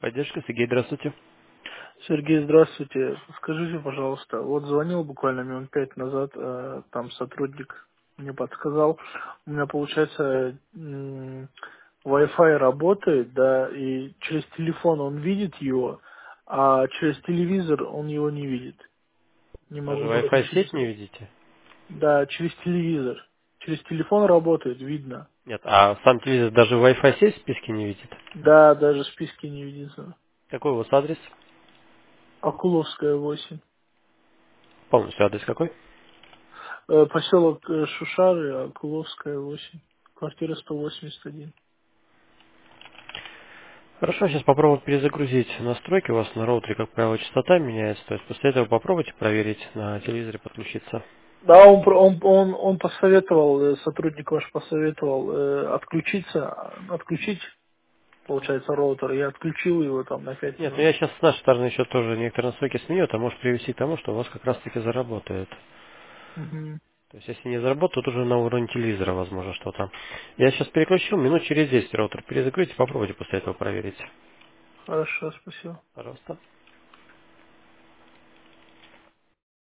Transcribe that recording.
Поддержка, Сергей, здравствуйте. Сергей, здравствуйте. Скажите, пожалуйста, вот звонил буквально минут 5 назад, там сотрудник мне подсказал, у меня получается Wi-Fi работает, да, и через телефон он видит его, а через телевизор он его не видит. Не Даже могу Wi-Fi сеть подключиться. не видите? Да, через телевизор. Через телефон работает, видно. Нет, а сам телевизор даже Wi-Fi сеть в списке не видит? Да, даже списки не видится. Какой у вас адрес? Акуловская 8. Полностью адрес какой? Поселок Шушары, Акуловская 8. Квартира 181. Хорошо, сейчас попробую перезагрузить настройки. У вас на роутере, как правило, частота меняется. То есть после этого попробуйте проверить на телевизоре подключиться. Да, он посоветовал, сотрудник ваш посоветовал отключиться, отключить, получается, роутер. Я отключил его там на 5 Нет, ну минут. я сейчас с нашей стороны еще тоже некоторые настройки сменю. Это может привести к тому, что у вас как раз таки заработает. Мгм. То есть если не заработает, тут уже на уровне телевизора возможно что-то. Я сейчас переключил, минут через 10 роутер перезагрузите, попробуйте после этого проверить. Хорошо, спасибо. Пожалуйста.